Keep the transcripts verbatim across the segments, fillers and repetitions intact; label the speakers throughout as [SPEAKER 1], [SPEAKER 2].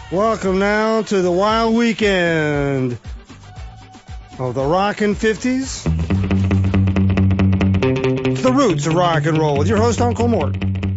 [SPEAKER 1] Welcome now to the wild weekend of the rockin' fifties. The roots of rock and roll with your host, Uncle Mort.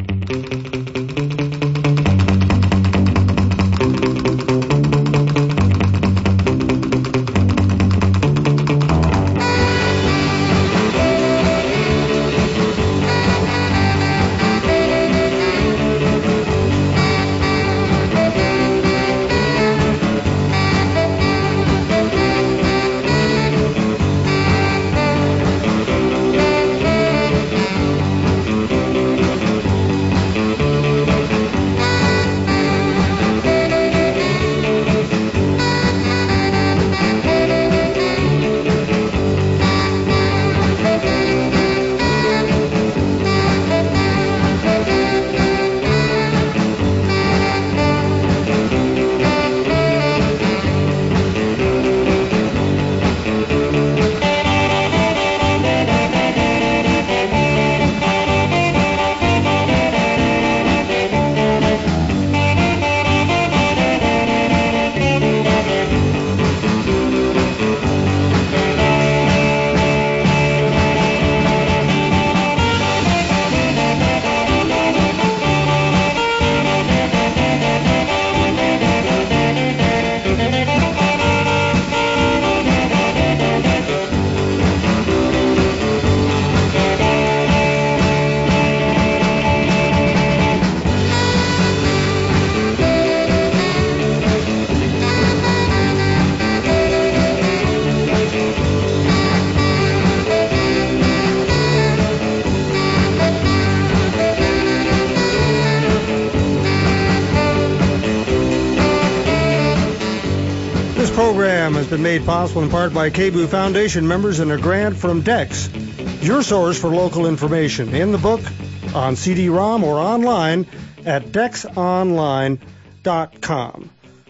[SPEAKER 1] Has been made possible in part by K B U Foundation members and a grant from Dex, your source for local information, in the book, on C D ROM, or online at dex online dot com.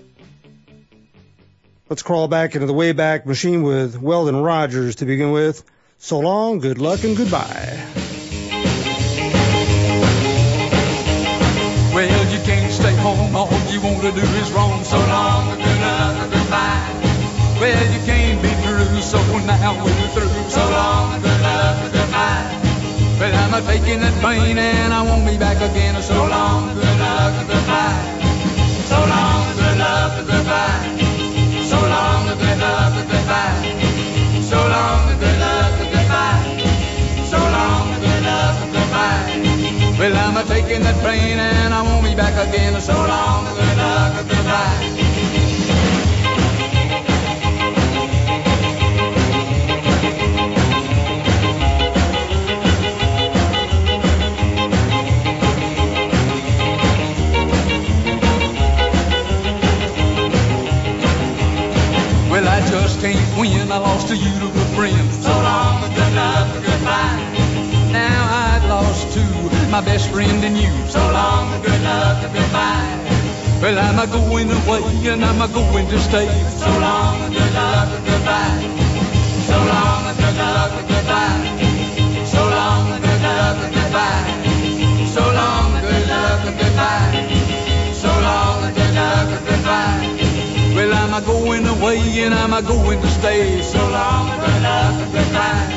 [SPEAKER 1] Let's crawl back into the Wayback Machine with Weldon Rogers to begin with. So long, good luck, and goodbye.
[SPEAKER 2] Well, you can't stay home, all you want to do is roam. So long, good luck, and goodbye. Well, you can't be through, so now we're through. So long, good luck, goodbye. Well, I'm a-taking that plane and I won't be back again. So long, good luck, goodbye. So long, good luck, goodbye. So long, good luck, goodbye. So long, good luck, goodbye. So long, good luck, goodbye. Well, I'm a-taking that plane and I won't be back again. So long, good luck, goodbye. Well, I just can't win, I lost a beautiful friend. So long, good luck, goodbye. Now I've lost two, my best friend and you. So long, good luck, goodbye. Well, I'm a-going away and I'm a-going to stay. So long, good luck, goodbye. So long, good luck, goodbye. So long, good luck, goodbye. So long, good luck, goodbye. So long, good luck, goodbye. Well, I'm a-going away and I'm a-going to stay. So long, good luck, goodbye.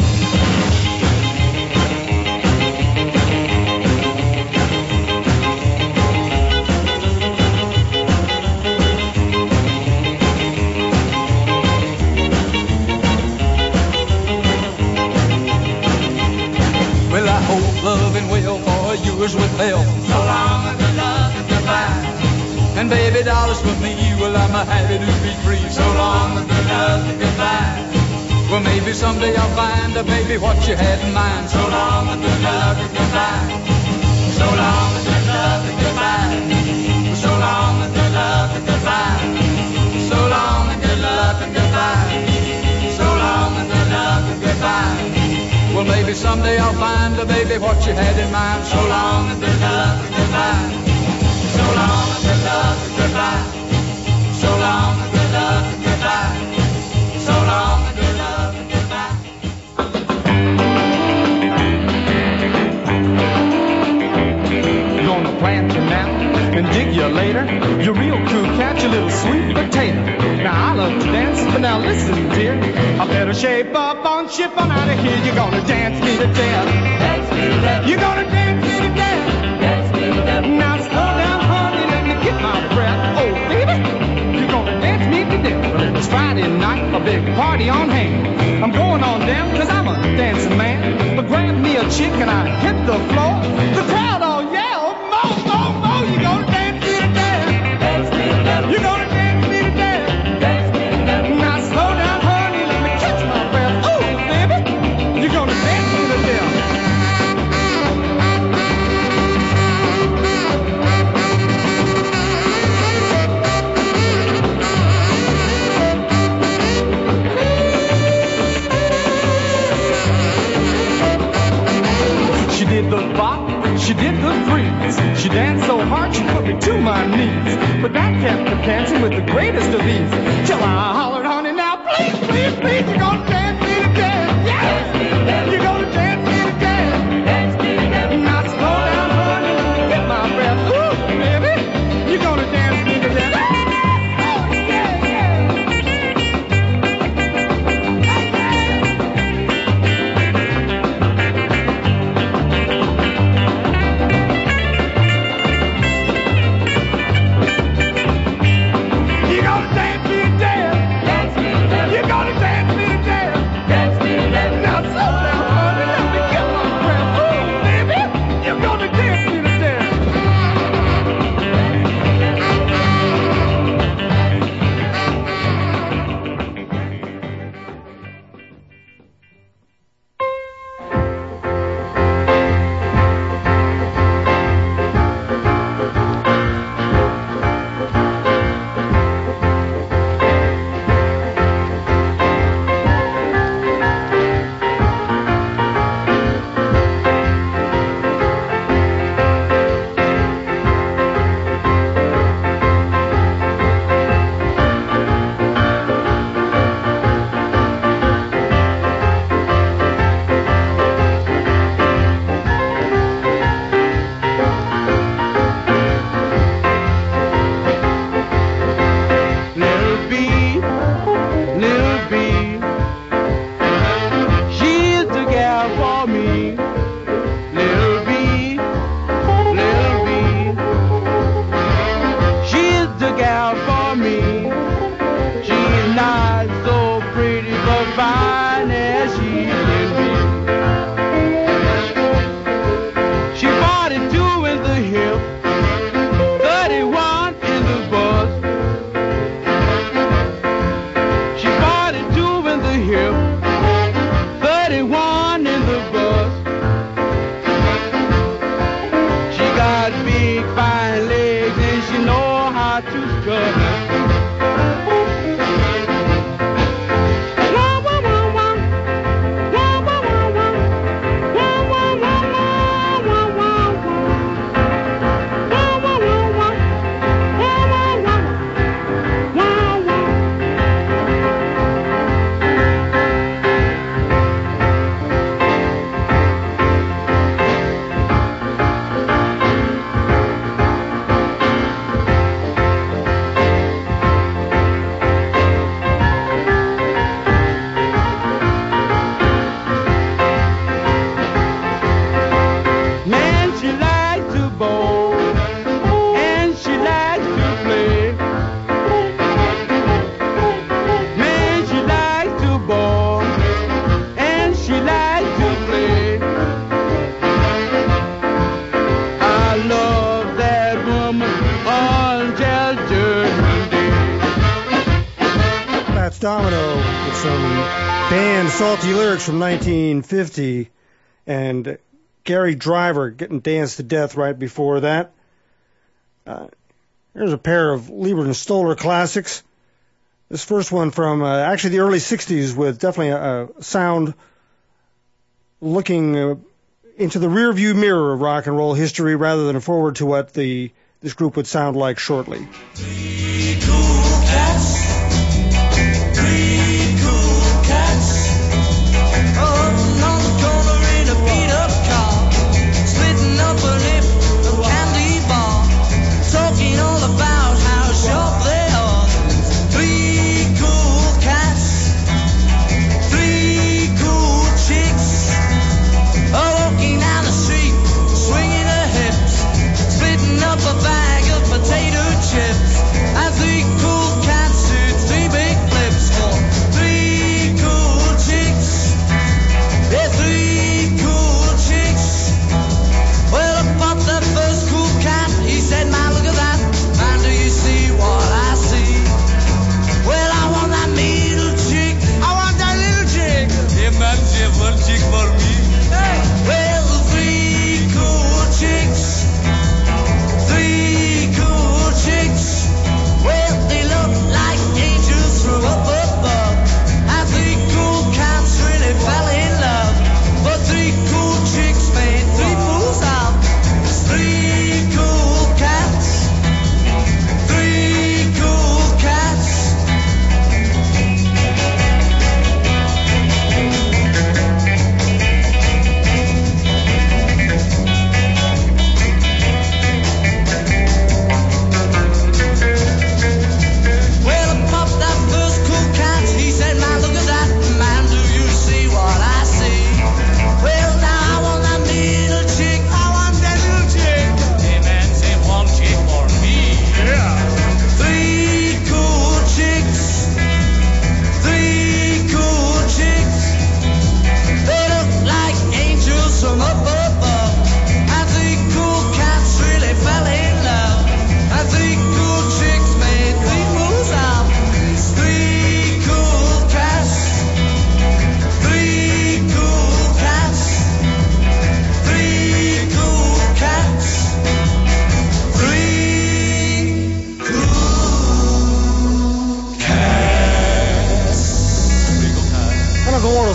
[SPEAKER 2] Well, I hope love and welfare yours with help. So long, good luck, goodbye. And baby, dollars for me, well, I'm a happy to be free. So long, good luck, goodbye. Well, maybe someday I'll find a baby what you had in mind. So long, good luck, goodbye. So long, good luck, goodbye. So long, good luck, goodbye. So long, good luck, goodbye. So long, good luck, goodbye. Well, maybe someday I'll find a baby what you had in mind. So long, good luck, goodbye. So long, good luck, goodbye. So long, good luck, goodbye. So long, good luck, goodbye.
[SPEAKER 3] Gonna plant you now and dig you later. Your real true you little sweet potato. Now I love to dance, but now listen, dear. I better shape up on ship on out of here. You're gonna dance me to death. Dance me to death. You're gonna dance me to death. Dance me to death. Now slow down, honey, let me get my breath. Oh, baby, you're gonna dance me to death. Well, it's Friday night, a big party on hand. I'm going on down, cause I'm a dancing man. But grab me a chick and I hit the floor. The crowd all yell, mo, mo, mo. You're gonna dance me to death. Dance me to death. You're gonna dance me to death. Dance me to death. Now slow down, honey, let me catch my breath. Ooh, baby, you're gonna dance me to death. She did the bop, she did the freeze. She danced so hard she put me to my knees. But that kept her dancing with the greatest of ease. Till I hollered, honey, now please, please, please, you're gonna dance me to death. Yeah, you're gonna dance me to death. Dance me to death. Now slow down, honey, let me get my breath. Ooh, baby, you're gonna dance me to death. Oh, yeah, yeah. You're gonna dance me to death. Dance me to death. You're gonna dance me to death. Dance me to death. Now slow down, honey, let me get my breath. Ooh, baby, you're gonna dance me to death. Little bee, little bee, she's the gal for me. Little bee, little bee, she's the gal for me. She's not so pretty, but fine as she can be. She forty-two in the hip, thirty-one in the bust. She forty-two in the hip, thirty-one in the bust. She got big fine legs and she know how to strut. Wah, wah, wah, wah. Wah, wah, wah, wah. Wah, wah, wah, wah. Wah, wah, wah. Wah, wah, wah, wah. Wah, wah, wah. Wah, wah. Man, she likes to bowl, and she likes to play. Man, she likes to bowl, and she likes to play. I love that woman until Judgment Day.
[SPEAKER 1] That's Domino with some band salty lyrics from nineteen fifty, and Gary Driver getting danced to death right before that. Uh, here's a pair of Lieber and Stoller classics. This first one from uh, actually the early sixties with definitely a, a sound looking uh, into the rearview mirror of rock and roll history rather than forward to what the this group would sound like shortly.
[SPEAKER 4] Three cool cats, three cool cats, up on the corner in a beat-up car, splitting up a lip, a candy bar, talking all about how sharp they are.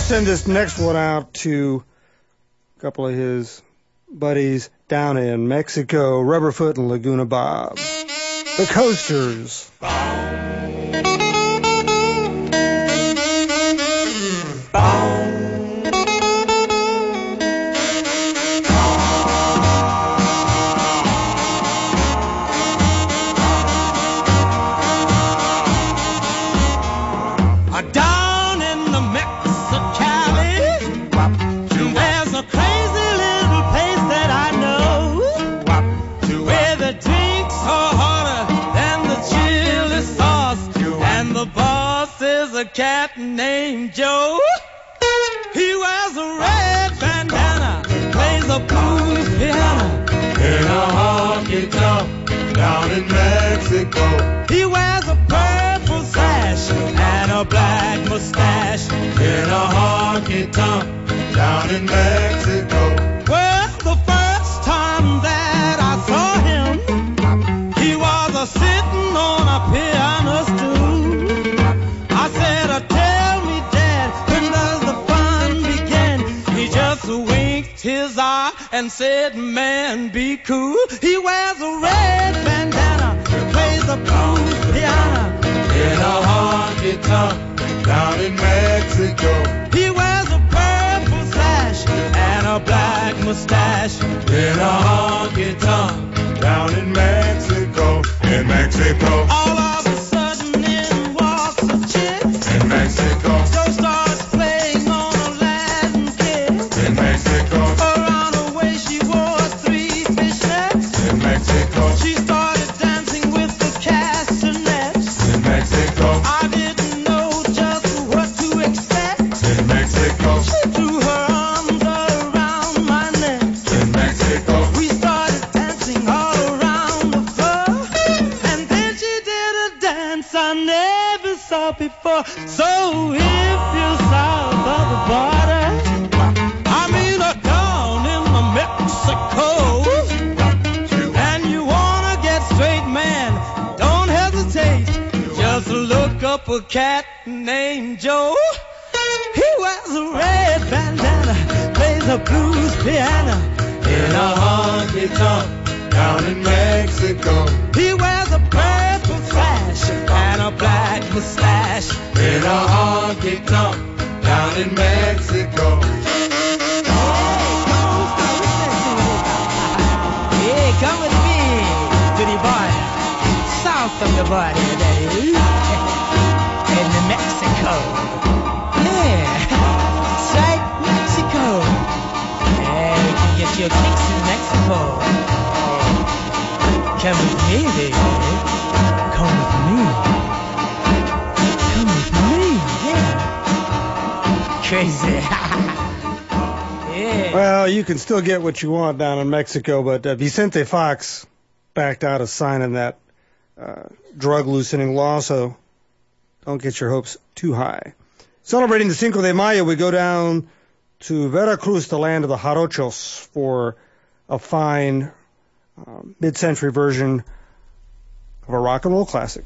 [SPEAKER 1] Send this next one out to a couple of his buddies down in Mexico, Rubberfoot and Laguna Bob. The Coasters.
[SPEAKER 5] Cat named Joe. He wears a red bandana, plays a blues piano
[SPEAKER 6] in a honky tonk down in Mexico.
[SPEAKER 5] He wears a purple sash and a black mustache
[SPEAKER 6] in a honky tonk down in Mexico.
[SPEAKER 5] Well, the first time that I saw him, he was a sitting on a piano stool. I said, uh, tell me, Dad, when does the fun begin? He just winked his eye and said, man, be cool. He wears a red bandana, plays the blues piano
[SPEAKER 6] in a honky tonk down in Mexico.
[SPEAKER 5] He wears a purple sash and a black mustache
[SPEAKER 6] in a honky tonk down in Mexico. In Mexico.
[SPEAKER 5] All of a sudden in walks a chick.
[SPEAKER 6] In Mexico.
[SPEAKER 5] Joe starts playing on a Latin kid.
[SPEAKER 6] In Mexico.
[SPEAKER 5] Around her waist she wore three fishnets.
[SPEAKER 6] In Mexico.
[SPEAKER 5] She started dancing with the castanets.
[SPEAKER 6] In Mexico.
[SPEAKER 5] I didn't know just what to expect.
[SPEAKER 6] In Mexico.
[SPEAKER 5] She threw her arms around my neck.
[SPEAKER 6] In Mexico.
[SPEAKER 5] We started dancing all around the floor. And then she did a dance I never saw before. So if you're south of the border, I mean uh, down in the Mexico, and you wanna get straight, man, don't hesitate. Just look up a cat named Joe. He wears a red bandana, plays a blues piano
[SPEAKER 6] in a honky tonk down in Mexico.
[SPEAKER 5] He wears a purple sash and a black mustache
[SPEAKER 6] in a honky tonk down in Mexico.
[SPEAKER 5] Hey, come with me to the border, south of the border, that is, in Mexico. Yeah, that's right, Mexico. Yeah, you can get your kicks in Mexico. Come with me, baby. Come with me. Come with me, yeah. Crazy. Yeah.
[SPEAKER 1] Well, you can still get what you want down in Mexico, but uh, Vicente Fox backed out of signing that uh, drug-loosening law, so don't get your hopes too high. Celebrating the Cinco de Mayo, we go down to Veracruz, the land of the Jarochos, for a fine uh, mid-century version of a rock and roll classic.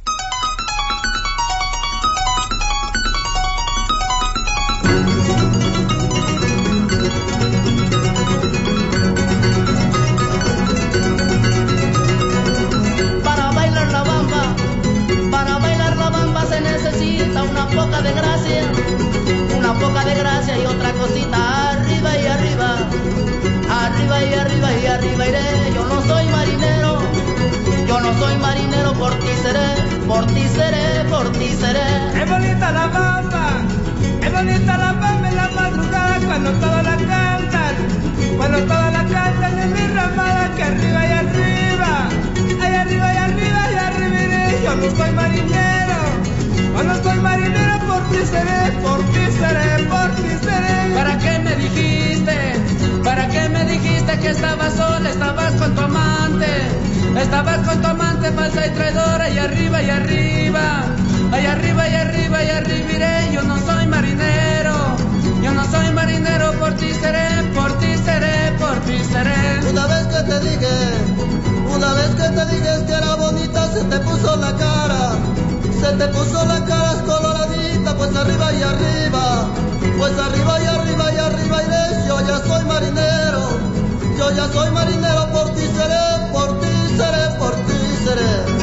[SPEAKER 7] Para bailar la bamba, para bailar la bamba se necesita una poca de gracia, una poca de gracia y otra cosita arriba y arriba, arriba y arriba y arriba iré. Yo no soy marinero, yo no soy marinero, por ti seré, por ti seré, por ti seré.
[SPEAKER 3] Es bonita la bamba, es bonita la bamba en la madrugada cuando todos la cantan, cuando todos la cantan en mi ramada que arriba y arriba, ay arriba y arriba y arriba iré. Yo no soy marinero, yo no soy marinero, por ti seré, por ti seré, por ti seré.
[SPEAKER 8] ¿Para qué me dijiste? ¿Para qué me dijiste que estabas sola, estabas con tu amante? Estabas con tu amante falsa y traidora y arriba y arriba, ay arriba y arriba y arriba iré. Yo no soy marinero, yo no soy marinero, por ti seré, por ti seré, por ti seré.
[SPEAKER 7] Una vez que te dije, una vez que te dije que era bonita, se te puso la cara, se te puso la cara coloradita, pues arriba y arriba, pues
[SPEAKER 4] Pues arriba y arriba y arriba iré, yo ya soy marinero, yo ya soy marinero, por ti seré, por ti seré, por ti seré.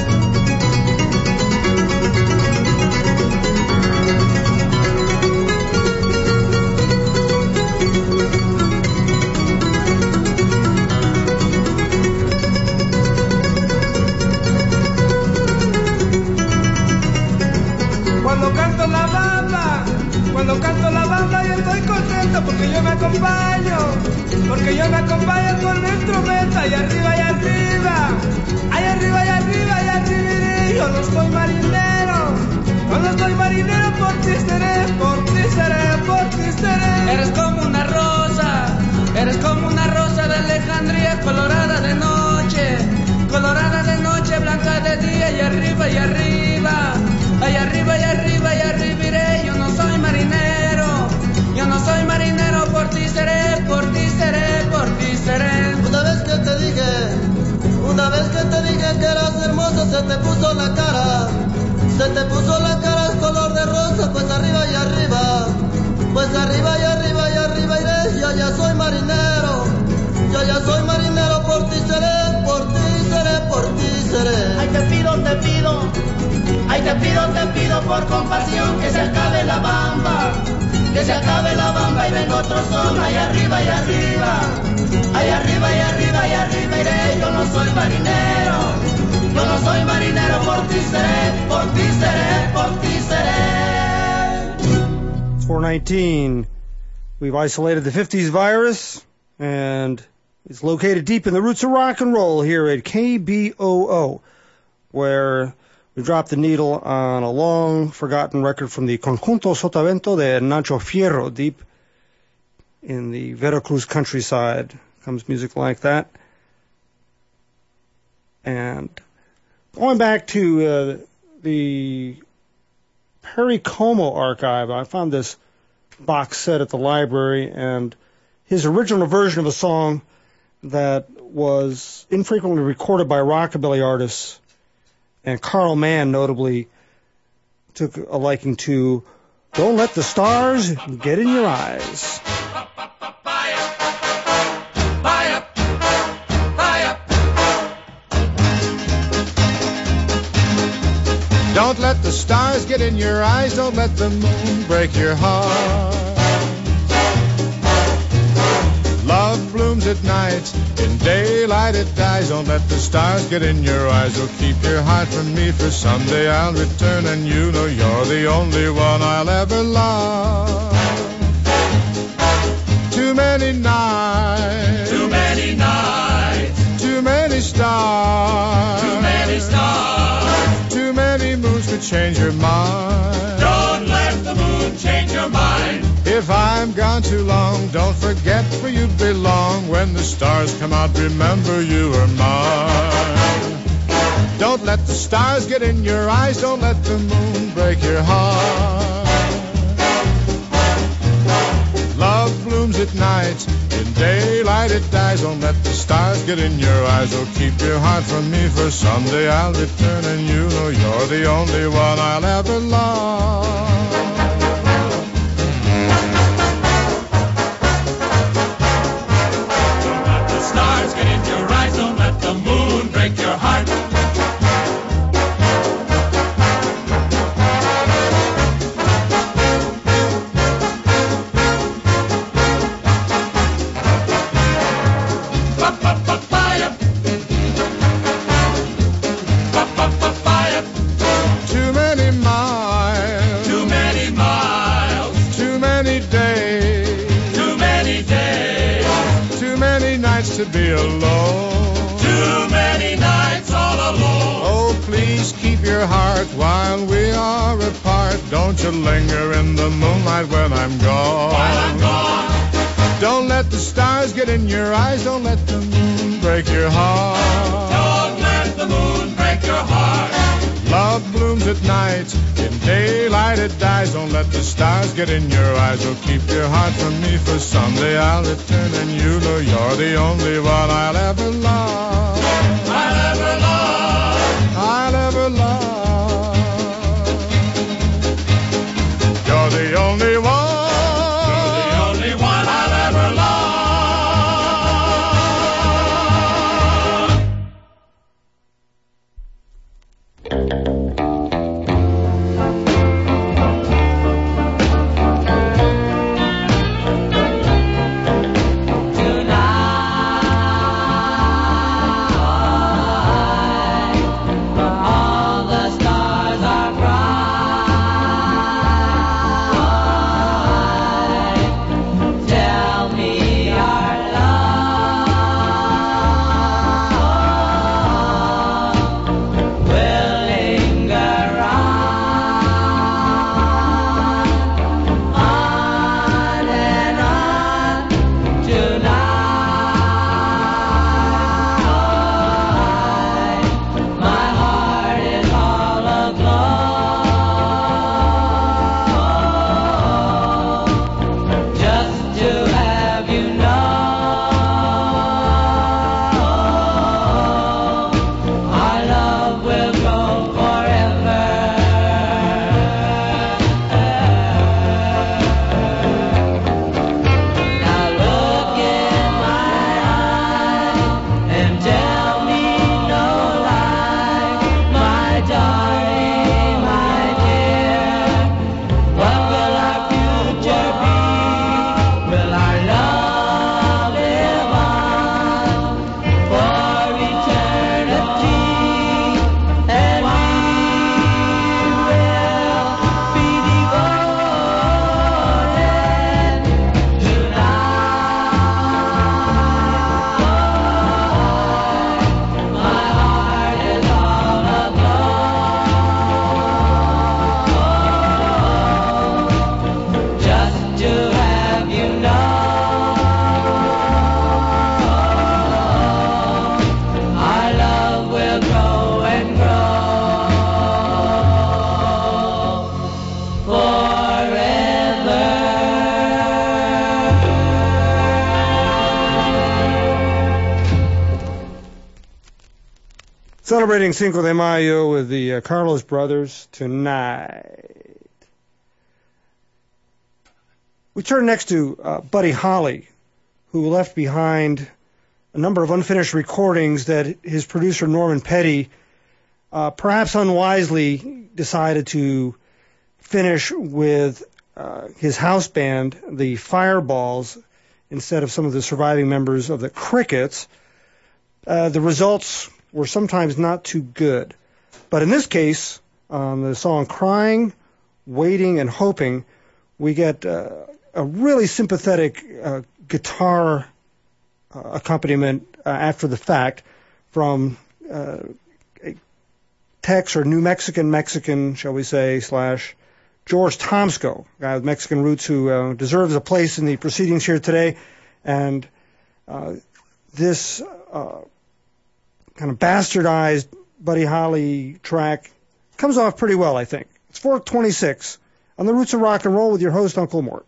[SPEAKER 3] Cuando canto la bamba, cuando canto la bamba yo estoy contento porque yo me acompaño, porque yo me acompaño con el instrumento, y arriba y arriba, ahí arriba y arriba y arriba iré, yo no soy marinero, cuando soy marinero por ti seré, por ti seré, por ti seré.
[SPEAKER 8] Eres como una rosa, eres como una rosa de Alejandría, colorada de noche, colorada de noche, blanca de día, y arriba y arriba, ay arriba y arriba y arriba iré, yo no soy marinero, yo no soy marinero, por ti seré, por ti seré, por ti seré.
[SPEAKER 4] Una vez que te dije, una vez que te dije que eras hermosa, se te puso la cara, se te puso la cara color de rosa, pues arriba y arriba, pues arriba y arriba y arriba iré, yo ya soy marinero, yo ya soy marinero, por ti seré, por ti seré, por ti seré.
[SPEAKER 7] Ay, te pido, te pido, ay, te pido, te pido por compasión que se acabe la bamba, que se acabe la bamba y venga otro son, ay arriba y arriba, ay arriba y arriba y arriba iré, yo no soy marinero, yo no soy marinero, por ti seré, por ti seré, por ti seré.
[SPEAKER 1] four nineteen. We've isolated the fifties virus, and it's located deep in the roots of rock and roll here at K B O O, where we dropped the needle on a long-forgotten record from the Conjunto Sotavento de Nacho Fierro, deep in the Veracruz countryside. Comes music like that. And going back to uh, the Perry Como archive, I found this box set at the library, and his original version of a song that was infrequently recorded by rockabilly artists, and Carl Mann notably took a liking to, Don't Let the Stars Get in Your Eyes.
[SPEAKER 9] Don't let the stars get in your eyes, don't let the moon break your heart. Love blooms at night, in daylight it dies. Don't let the stars get in your eyes, or keep your heart from me, for someday I'll return and you know you're the only one I'll ever love. Too many nights,
[SPEAKER 2] Too many nights,
[SPEAKER 9] too many stars,
[SPEAKER 2] too many stars.
[SPEAKER 9] too many moons to change your mind.
[SPEAKER 2] Don't let the moon change your mind.
[SPEAKER 9] If I'm gone too long, don't forget where you belong. When the stars come out, remember you are mine. Don't let the stars get in your eyes, don't let the moon break your heart. Love blooms at night, in daylight it dies. Don't let the stars get in your eyes, or keep your heart from me, for someday I'll return and you know you're the only one I'll ever love.
[SPEAKER 2] Stars get in your eyes, don't let the moon break your heart. Ba-ba-ba-ba-ya. Ba-ba-ba-ba-ya.
[SPEAKER 9] Too many miles,
[SPEAKER 2] Too many miles,
[SPEAKER 9] too many days,
[SPEAKER 2] too many days,
[SPEAKER 9] too many nights to be alone.
[SPEAKER 2] too many nights all alone.
[SPEAKER 9] Oh, please keep your heart while we are apart. Don't you linger in the moonlight when I'm gone.
[SPEAKER 2] While I'm gone,
[SPEAKER 9] Don't let the stars get in your eyes, don't let the moon break your heart.
[SPEAKER 2] don't let the moon break your heart.
[SPEAKER 9] Love blooms at night, in daylight it dies. Don't let the stars get in your eyes, or keep your heart from me, for someday I'll return and you know you're the only one I'll ever love.
[SPEAKER 2] I'll ever love.
[SPEAKER 9] I'll ever love. You're the only one.
[SPEAKER 1] Celebrating Cinco de Mayo with the uh, Carlos Brothers tonight. We turn next to uh, Buddy Holly, who left behind a number of unfinished recordings that his producer Norman Petty uh, perhaps unwisely decided to finish with uh, his house band, the Fireballs, instead of some of the surviving members of the Crickets. Uh, the results were sometimes not too good. But in this case, on the song Crying, Waiting, and Hoping, we get uh, a really sympathetic uh, guitar uh, accompaniment uh, after the fact from uh, a Tex or New Mexican Mexican, shall we say, slash George Tomsko, a guy with Mexican roots who uh, deserves a place in the proceedings here today. And uh, this uh, kind of bastardized Buddy Holly track comes off pretty well, I think. It's four twenty-six on the Roots of Rock and Roll with your host, Uncle Mort.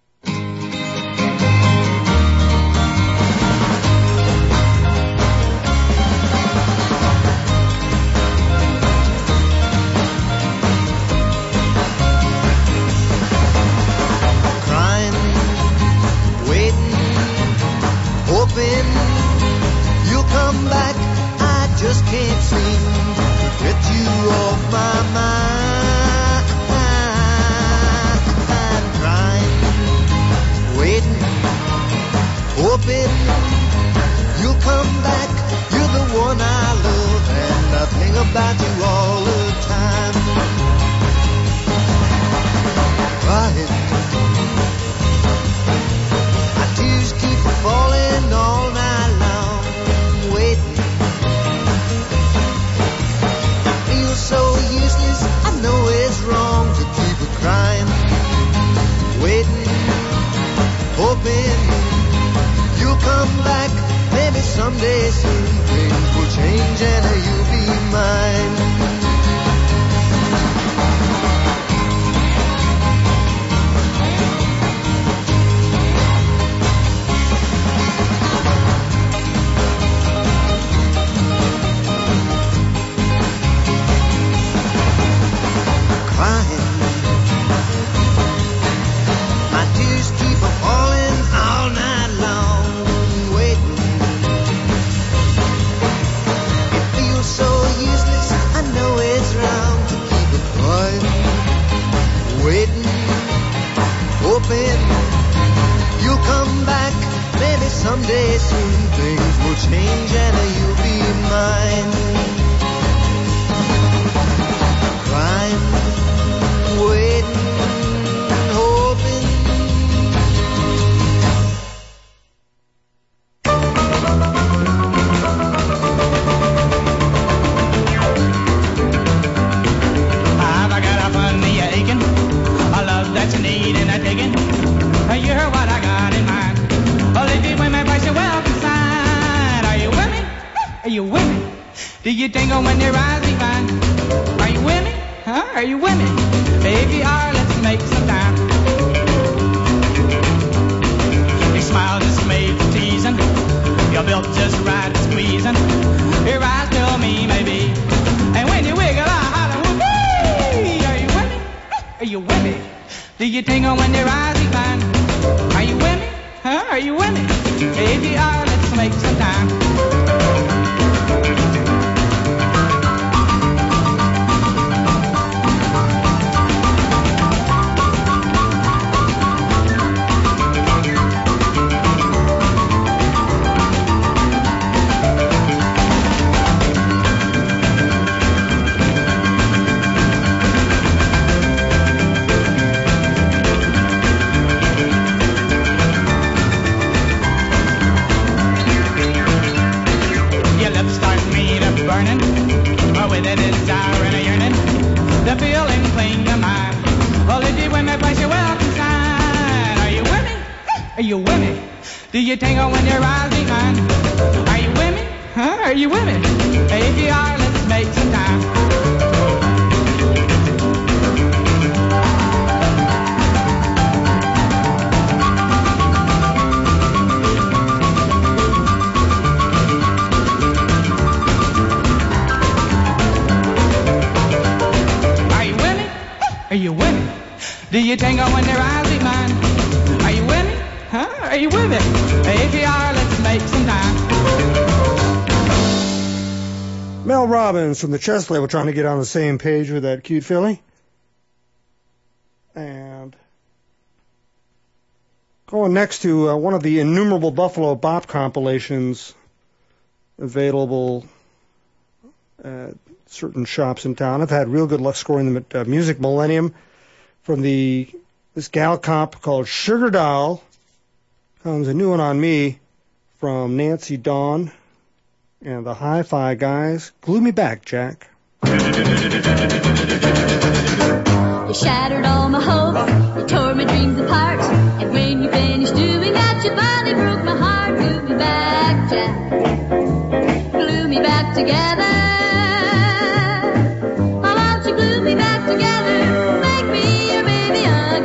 [SPEAKER 4] Just can't seem to get you off my mind. I'm crying, waiting, hoping you'll come back. You're the one I love, and I think about you all the time. Crying, my tears keep falling all night long, waiting. So useless, I know it's wrong to keep it crying, waiting, hoping you'll come back. Maybe someday soon things will change and you'll be mine. You'll come back, maybe someday soon things will change and you'll be mine. Crying, waiting, hoping.
[SPEAKER 3] Have I got a funny aching? A love that you need and a digging. You heard what I got in mind. Well, if you women price your welcome sign. Are you with me? Are you with me? Do you tingle when your eyes divine? Are you with me? Huh? Are you with me? If you are, let's make some time. Your smile just made for teasing. You're built just right to squeezing. Your eyes tell me maybe. And when you wiggle, I holler, whoopee! Are you with me? Are you with me? Do you tingle when your eyes divine? Are you with me? Huh? Are you with me? If you are, let's make some time. With a desire and a yearning, the feeling cling to mine. Well, if you with me, place your welcome sign. Are you with me? Are you with me? Do you tingle when your eyes behind? Are you with me? Huh? Are you with me? If you are, let's make some time.
[SPEAKER 8] Are you with me? Do you tango when their eyes meet mine? Are you with me? Huh? Are you with me? If you are, let's make some time.
[SPEAKER 1] Mel Robbins from the Chess Label trying to get on the same page with that cute filly. And going next to uh, one of the innumerable Buffalo Bop compilations available at certain shops in town. I've had real good luck scoring them at uh, Music Millennium from the this gal comp called Sugar Doll. Comes a new one on me from Nancy Dawn and the Hi-Fi Guys. Glue Me Back, Jack.
[SPEAKER 10] You shattered all my hopes, you tore my dreams apart, and when you finished doing that, you finally broke my heart. Glue me back, Jack. Glue me back together. Why won't you glue me back together? Make me your baby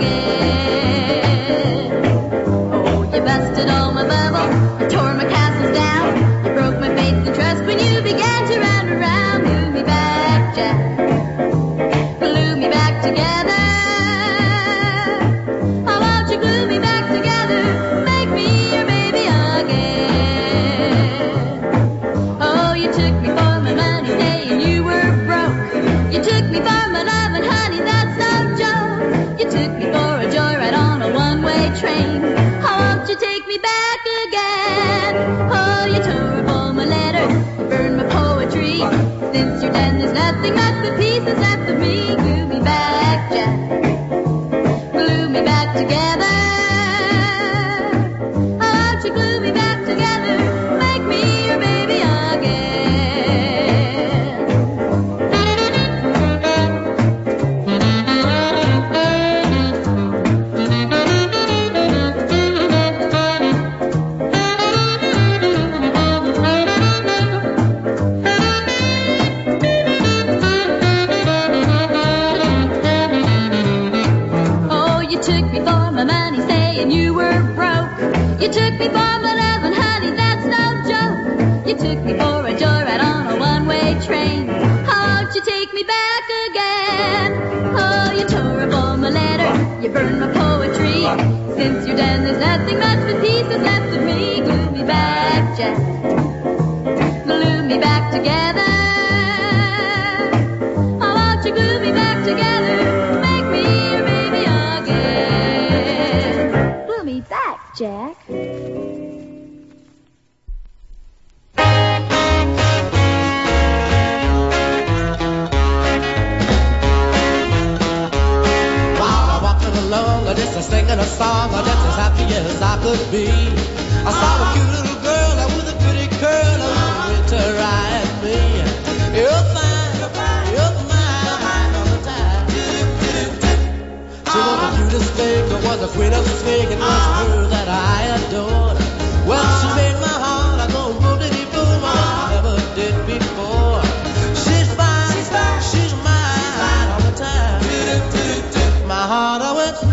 [SPEAKER 10] again. Oh, you busted all my bubbles, you tore my castles down, you broke my faith and trust when you began to round around. Glue me back, Jack. Glue me back together. Why won't you glue me back together? Make me your baby again. Oh, you took me for my money, saying you were broke. You took me for my love, and honey, that's no joke. You took me for a joyride on a one-way train. How won't you take me back again? Oh, you tore up all my letters, you burned my poetry. Since you're done, there's nothing much but pieces left of me. Glue me back, Jack. Glue me back together. How won't you glue me back together? Make me your baby You took me for my love, and honey, that's no joke. You took me for a joyride on a one-way train. How won't you take me back again? Oh, you tore up all my letters, you burned my poetry. Since you're done, there's nothing much but pieces left of me. Glue me back, Jack. Glue me back together. How won't you glue me back together? Make me your baby again. Glue me back, Jack.
[SPEAKER 5] Just a singing a song, just as happy as I could be. I saw a cute little girl with a pretty curl with her eye at me. You're fine, you're fine, you're mine all the time. She was the cutest thing, she was the queen of swing, it was her that I adored. Well, she made my heart go boom-diddy-boom, I never did before. She's fine, she's fine, she's mine all the time. My heart I went.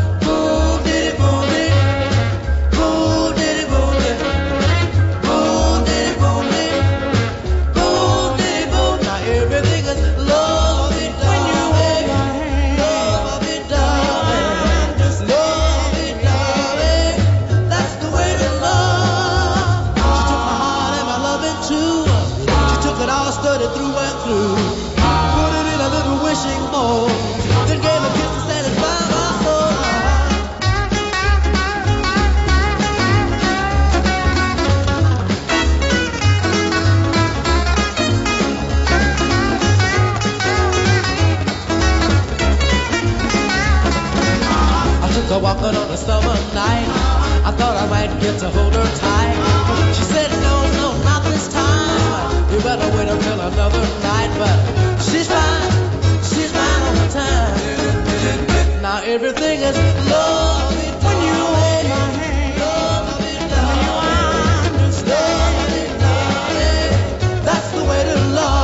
[SPEAKER 5] Walking on a summer night, I thought I might get to hold her tight. She said, no, no, not this time. You better wait until another night. But she's fine, she's fine all the time. Now everything is lovely when you hold my hand. Lovely, lovely, lovely, that's the way to love.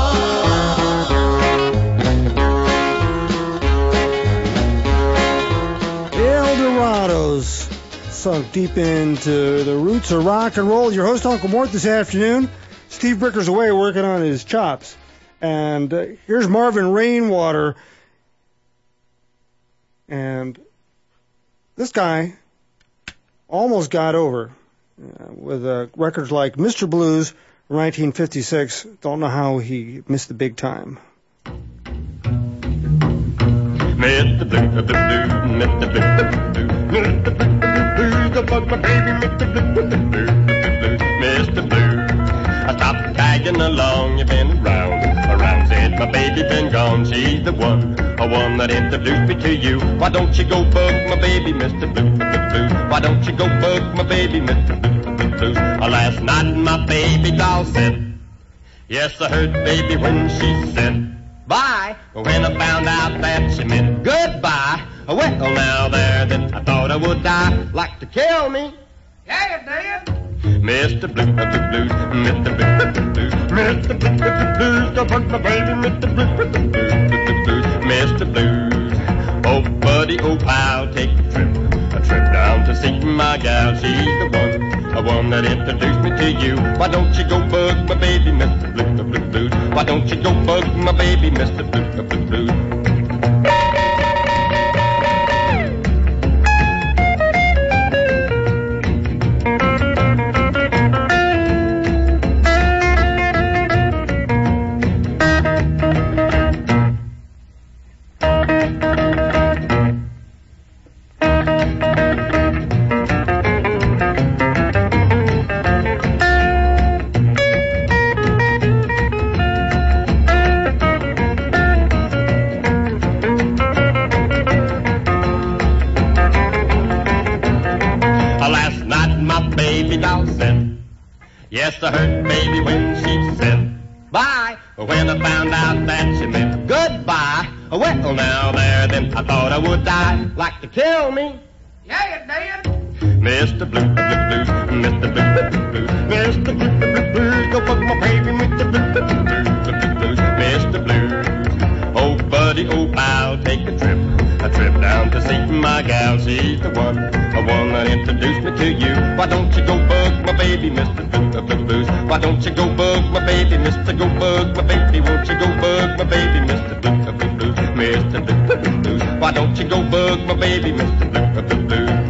[SPEAKER 1] Eldorados, sunk deep into the roots of rock and roll. Your host, Uncle Mort, this afternoon. Steve Bricker's away working on his chops. And uh, here's Marvin Rainwater And this guy almost got over uh, with uh, records like Mister Blues from nineteen fifty-six. Don't know how he missed the big time.
[SPEAKER 11] Mister Blue, Mister Blue, Mister Blue, Mister Blue, the bug my baby, Mister Blue, Mister Blue, Mister Blue. I stopped tagging along, you've been around, around, said my baby been gone, she's the one, the one that introduced me to you. Why don't you go bug my baby, Mister Blue, Mister Blue? Why don't you go bug my baby, Mister Blue, Mister Blue? Uh, last night my baby doll said, yes, I heard baby when she said, bye, when I found out that she meant goodbye. Well, now there, then I thought I would die, like to kill me. Yeah, you did. Mister Blue, Mister Blue, Mister Blue, Mister Blue, Mister Blue, Mister Blue, don't hurt my baby, Mister Blue, Mister Blue, Mister Blue, Mister Blues. Oh, buddy, oh, pal, take a trip, a trip down to see my gal. She's the one, the one that introduced me to you. Why don't you go bug my baby, Mister Blue, Mister Blue, Blue? Why don't you go bug my baby, Mister Blue, Mister Blue, Blue? Yes, I heard baby when she said bye, when I found out that she meant goodbye. Well, now there, then I thought I would die, like to kill me. Yeah, you did. Mister Blue, Blue, Blue, Mister Blue, Blue, Blue, Mister Blue, Blue, Blue, go fuck my baby, Mister Blue, Blue, Blue, Blue, Blue, Mister Blue. Oh, buddy, oh, pal, take a trip, a trip down to see my gal. She's the one, the one that introduced me to you. Why don't you go bug my baby, Mister Blue, Blue, Blues? Why don't you go bug my baby, Mister Go bug my baby? Won't you go bug my baby, Mister Blue, Blue, Blues, Mister Blue, Blue, Blues? Why don't you go bug my baby, Mister Blue, Blue, Blues?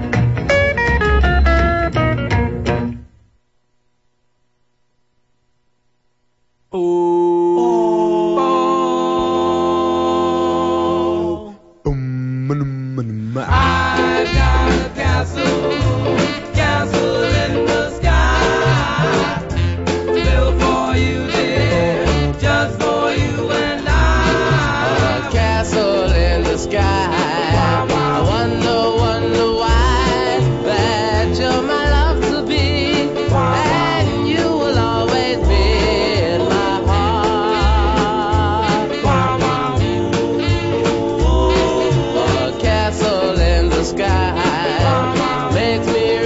[SPEAKER 8] I got a castle, castle in the sky, built for you, dear, just for you and I.
[SPEAKER 12] A castle in the sky. I wonder, wonder why that you're my love to be, and you will always be in my heart. A castle in the sky makes me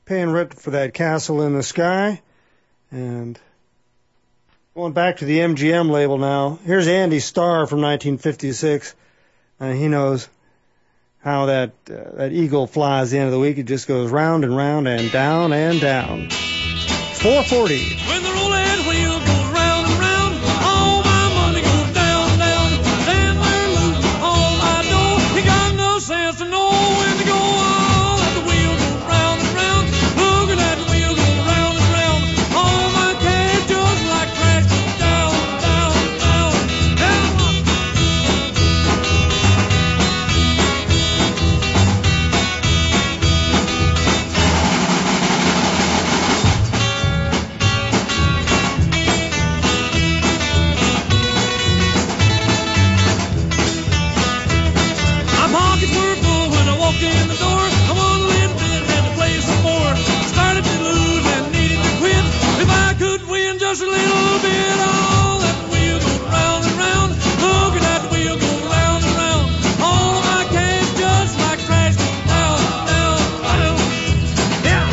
[SPEAKER 1] paying rent for that castle in the sky. And going back to the M G M label now, here's Andy Starr from nineteen fifty-six. And he knows how that uh, that eagle flies the end of the week. It just goes round and round and down and down. four forty.
[SPEAKER 5] When the rolling wheel goes round and round, all my money goes down, down. Stand there losing all my dough. You got no sense to know when to go on. Let the wheel go round and round. Look at that wheel go round and round. All my cash just like trash goes down, down, down, down. My pockets were full when I walked in the door. I wanted a little bit, had to play some more. Started to lose and needed to quit. If I could win just a little bit, oh, let the wheel go round and round. Look at that wheel go round and round. All of my cash just like trash goes down, down, down. Yeah.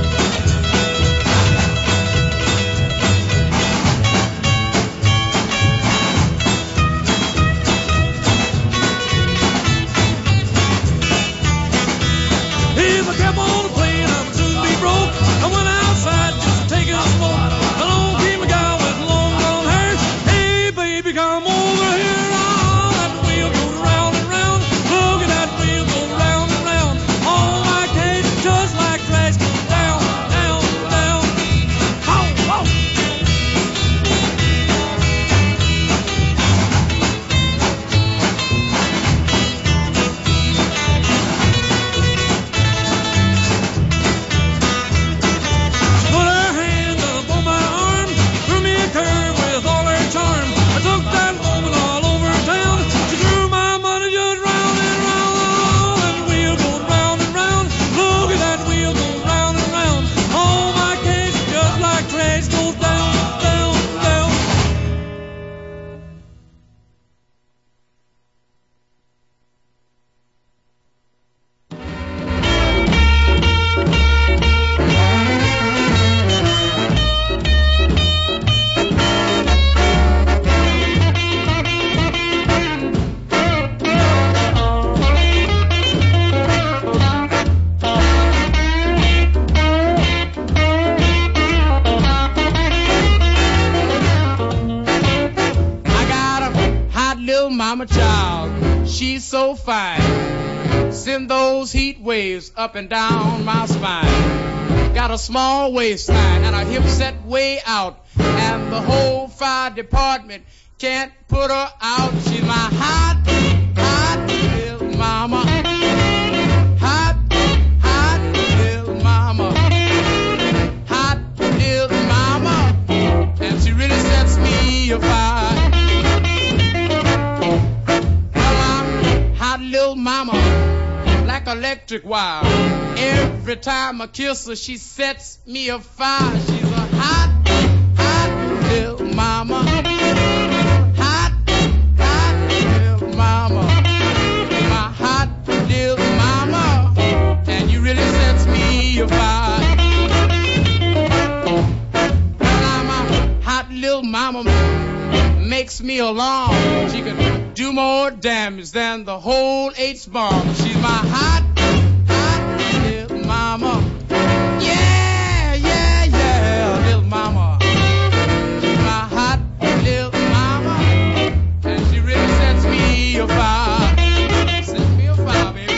[SPEAKER 5] If I kept on playing, I would soon be broke. I went outside just to take a smoke. Along came a guy with long blonde hair. Hey, baby, come over here. Oh, that wheel goes round and round. Look at that wheel go round and round. All my cash just like trash goes down, down, down. Ho, ho. She put her hand up on my arm, threw me a curve with all her charm. I took that woman all over town. She threw my money just round and round. Oh, that wheel goes round and round. Look at that wheel go round and round. All my cash just like trash goes down, down, down. I got a hot little mama child. She's so fine. Send those heat waves up and down my spine. Got a small waistline and a hip set way out. And the whole fire department can't put her out. She's my hot, hot little mama. Hot, hot little mama. Hot little mama. And she really sets me afire. Well, I'm hot little mama, like electric wire. Every time I kiss her, she sets me afire. She's a hot, hot little mama. Hot, hot little mama. My hot little mama. And you really sets me afire. Well, I'm a hot little mama, makes me alarm. She can do more damage than the whole H bomb. She's my hot, hot little mama. Yeah, yeah, yeah, little mama. She's my hot little mama. And she really sets me afire. Sets me afire, baby.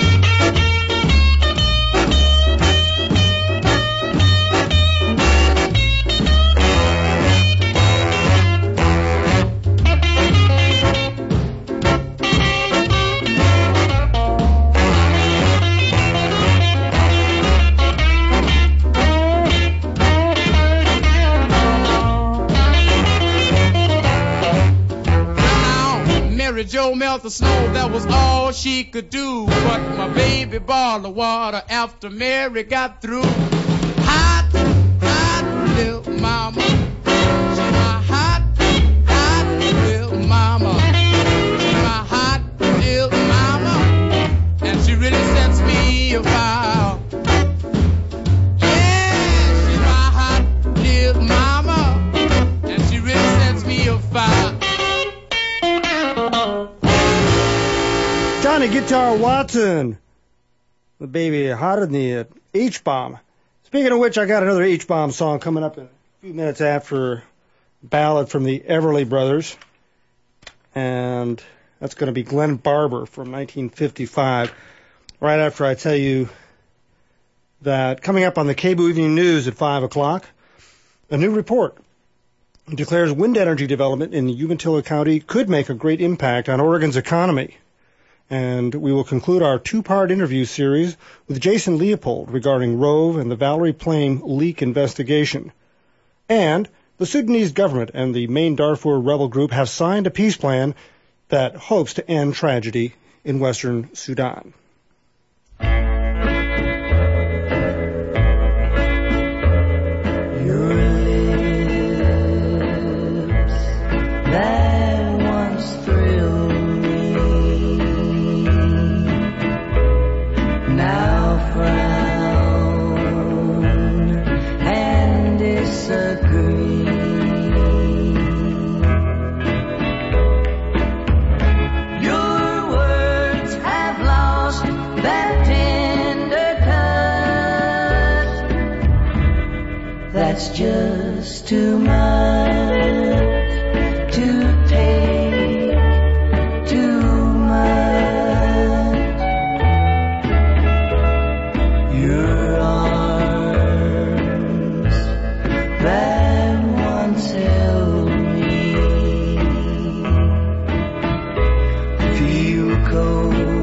[SPEAKER 5] Mary Jo melt the snow, that was all she could do. But my baby boiled the water after Mary got through. Hot, hot little mama. She's my hot, hot little mama. She's my hot little mama. And she really sets me afire. Yeah.
[SPEAKER 1] T-Tar Watson, the baby hotter than the H-bomb. Speaking of which, I got another H-bomb song coming up in a few minutes after a ballad from the Everly Brothers. And that's going to be Glenn Barber from nineteen fifty-five. Right after I tell you that coming up on the K B O O Evening News at five o'clock, a new report declares wind energy development in Umatilla County could make a great impact on Oregon's economy. And we will conclude our two-part interview series with Jason Leopold regarding Rove and the Valerie Plame leak investigation. And the Sudanese government and the main Darfur rebel group have signed a peace plan that hopes to end tragedy in western Sudan.
[SPEAKER 13] Your lips that once thrilled me now frown and disagree. Your words have lost that tender touch. That's just too much to take, too much. Your arms that once held me feel cold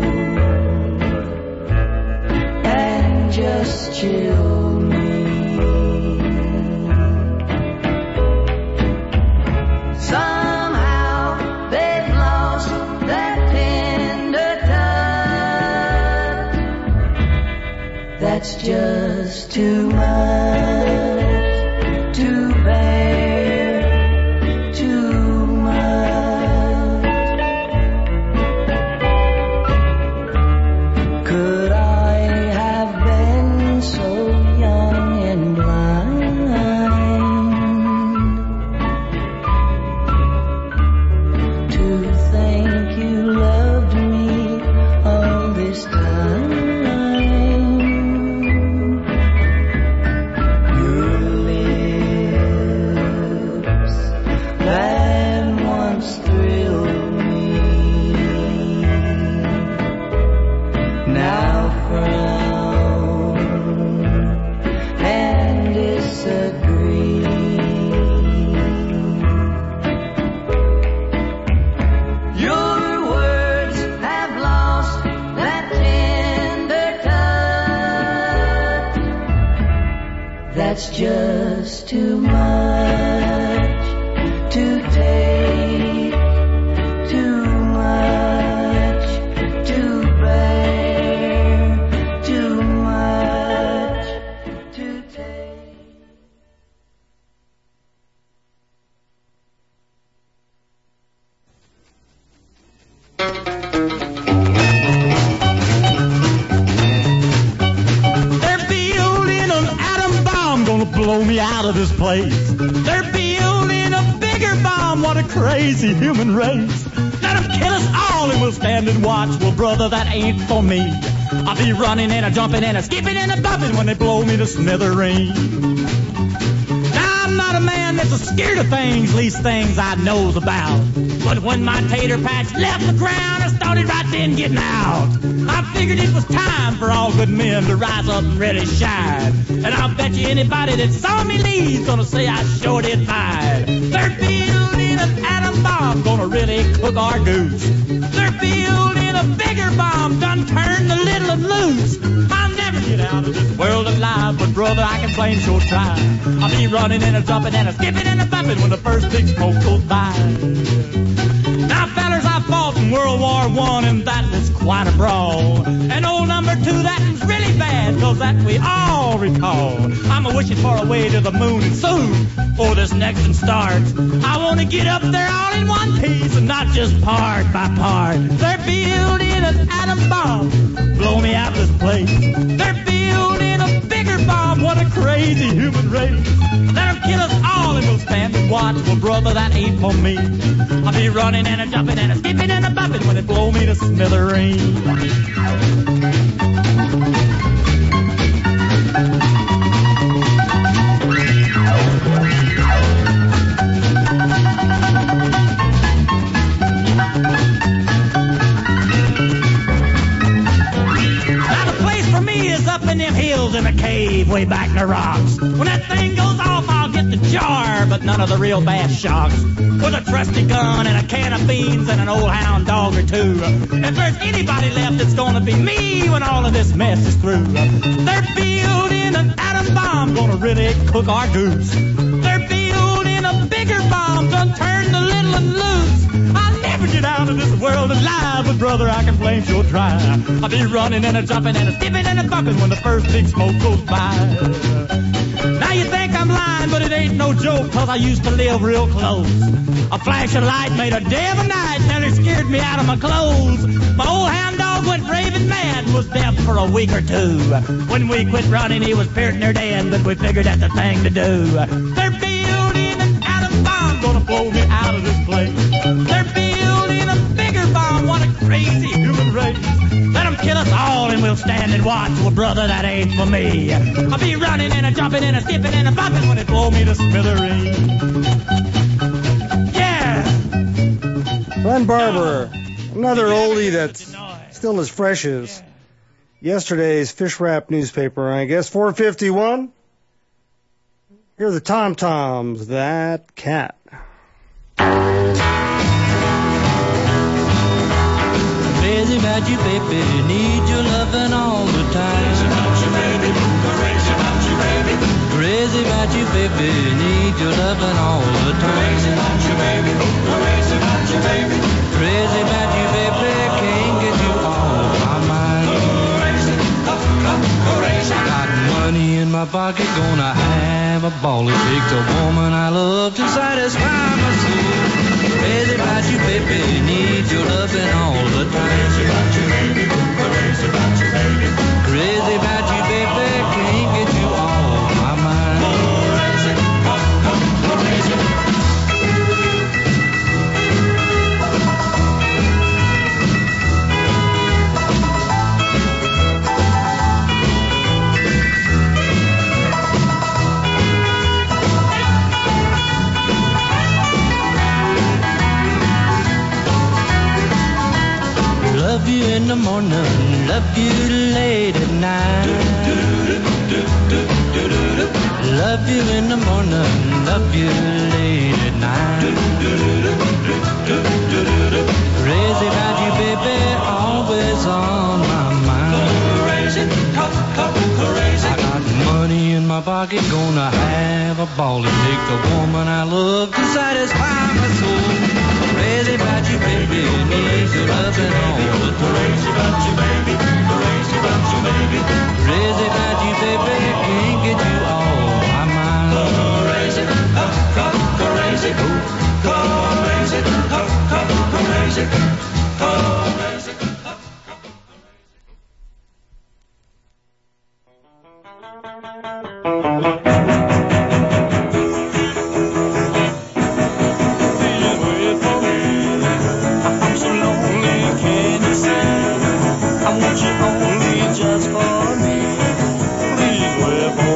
[SPEAKER 13] and just chill me. Somehow they've lost that tender touch. That's just too much to bear, too much. Could I have been so young and blind to think you loved me all this time? Your lips that once thrilled me now frown and disagree. Your words have lost that tender touch. That's just too much to take, too much to bear, too much to take.
[SPEAKER 5] They're building an atom bomb, gonna blow me out of this place. They're building a bigger bomb, what a crazy human race. Let them kill us all and we'll stand and watch. Well, brother, that ain't for me. I'll be running and a jumping and a skipping and a bumping when they blow me to smithereens. Now, I'm not a man that's scared of things, least things I knows about. But when my tater patch left the ground, I started right then getting out. I figured it was time for all good men to rise up and really shine. And I'll bet you anybody that saw me leave gonna say I sure did fine. They're building an atom bomb, gonna really cook our goose. They're building a bigger bomb, done turn the little and loose. I'll never get out of this world alive, but brother, I can plain sure try. I'll be running and a jumping and a skipping and a bumping when the first big smoke goes by. Now, fellers, I fought in World War One, and that was quite a brawl. And old number two, that was really bad, cause that we all recall. I'm a wishing for a way to the moon and soon, before this next one starts. I wanna get up there all in one piece, and not just part by part. They're building an atom bomb, blow me out of this place. They're building a bigger bomb, what a crazy human race. Let them kill us all, and we'll stand and watch.
[SPEAKER 3] watch, well, brother, that ain't for me. I'll be running and a jumping and a skipping and a bumping when it blow me to smithereens. In them hills in a cave way back in the rocks. When that thing goes off, I'll get the jar, but none of the real bad shocks. With a trusty gun and a can of beans and an old hound dog or two. If there's anybody left, it's gonna be me when all of this mess is through. They're building an atom bomb, gonna really cook our goose. They're building a bigger bomb, gonna turn the little and loose. I'll never get out of this world alive, but brother, I can blame sure try. I'll be running and a jumping and a skipping and a bumping when the first big smoke goes by. Now you think I'm lying, but it ain't no joke, cause I used to live real close. A flash of light made a day of a night, nearly scared me out of my clothes. My old hound dog went raving mad, was deaf for a week or two. When we quit running, he was piercing her dead, but we figured that's the thing to do. They're building an atom bomb, gonna blow me out of this place. They're building a bigger bomb, what a crazy human race. Let them kill us all and we'll stand and watch. Well, brother, that ain't for me. I'll be running and a jumping and a skipping and a bumping when it blow me to smithereens. Yeah!
[SPEAKER 1] Glenn Barber, another oldie that's still as fresh as yesterday's fish wrap newspaper, I guess. four fifty-one. Here are the Tom Toms, That Cat.
[SPEAKER 14] Crazy about you, baby, need your loving all the time. Crazy about you, baby, crazy about you, baby. Crazy about you, baby, need your loving all the time. Crazy about you, baby, crazy about you, baby. Crazy about you, baby, can't get you off my mind. Crazy, crazy. Got money in my pocket, gonna have a ball. It takes a woman I love to satisfy my soul. Crazy about you, baby, need your loving all the time. Crazy about you, baby, crazy about you, baby. Crazy about you, baby, can't get you off my mind. Crazy, crazy. Love you in the morning, love you late at night. Love you in the morning, love you late at night. Crazy about you, baby, always on my mind. I got money in my pocket, gonna have a ball. It takes a woman I love to satisfy my soul. Crazy about you, baby, need your loving all the time. Crazy about you, baby, crazy about you, baby. Crazy about you, baby, can't get you off my mind. Crazy, crazy, crazy, crazy, crazy.
[SPEAKER 15] Just for me, please wait for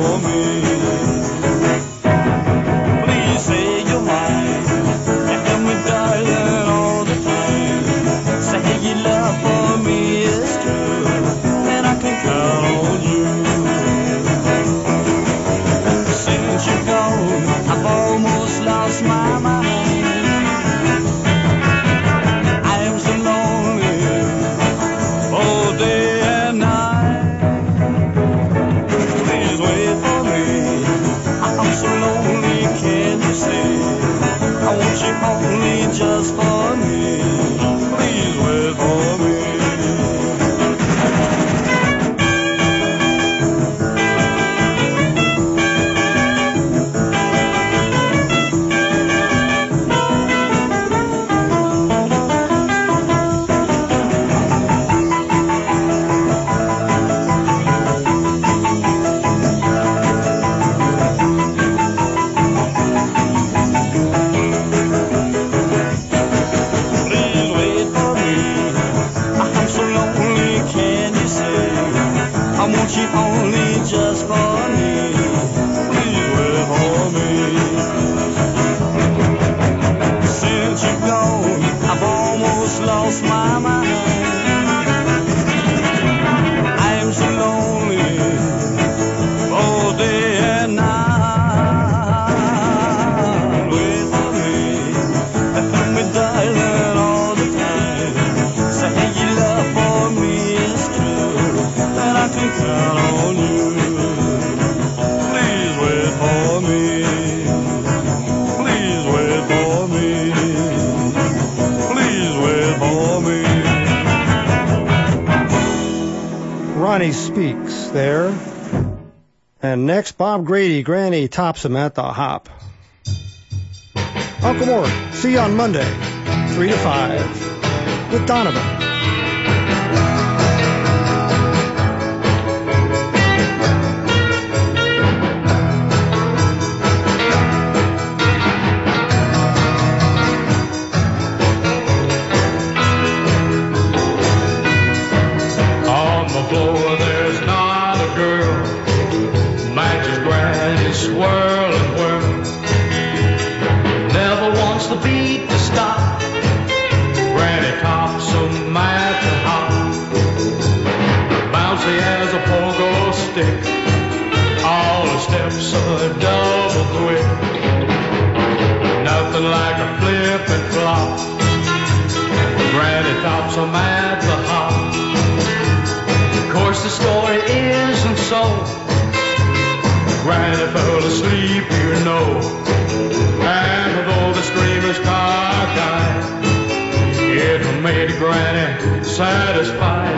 [SPEAKER 1] Granny Speaks there. And next, Bob Grady, Granny tops him at the hop. Uncle Mort, see you on Monday, three to five, with Donovan.
[SPEAKER 15] Like a flip and flop, Granny tops them at the hop. Of course the story isn't so. Granny fell asleep, you know. And though the screamers cockeyed, it made Granny satisfied.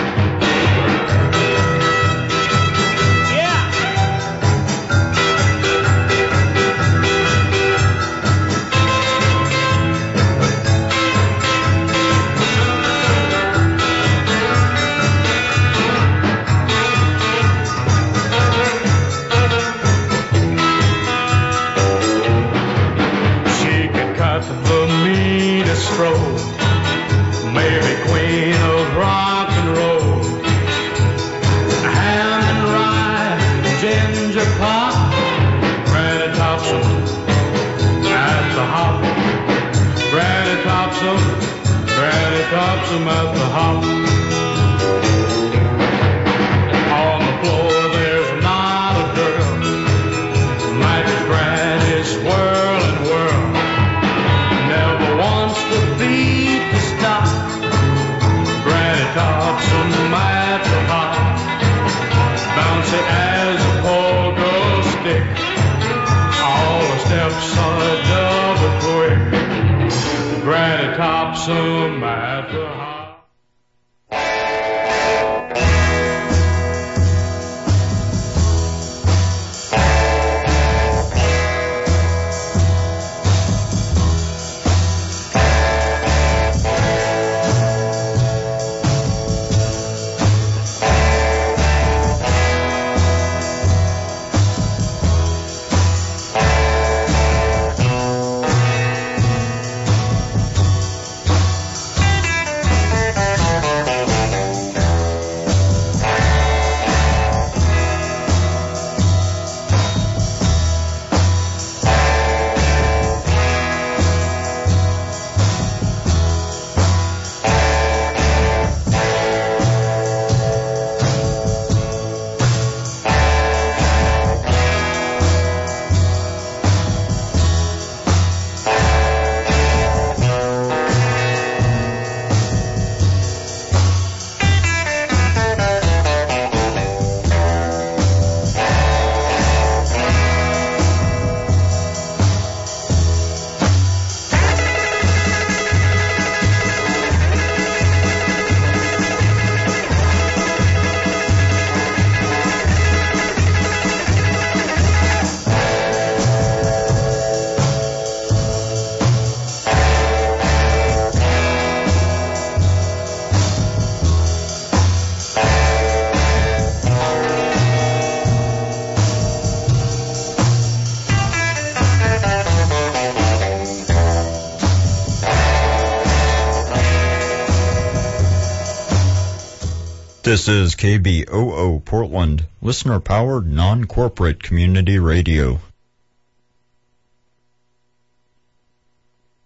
[SPEAKER 15] Maybe queen of rock and roll, ham and rye, ginger pop, Granny tops 'em at the hop. Granny tops 'em, Granny tops 'em at the hop. On the floor there's not a girl, matches Granny's whirl and whirl. Never wants the beat to stop. Granny tops 'em at the hop. Bouncy as a pogo stick. All the steps are double quick. Granny tops 'em at the hop.
[SPEAKER 16] This is K B O O Portland, listener-powered, non-corporate community radio.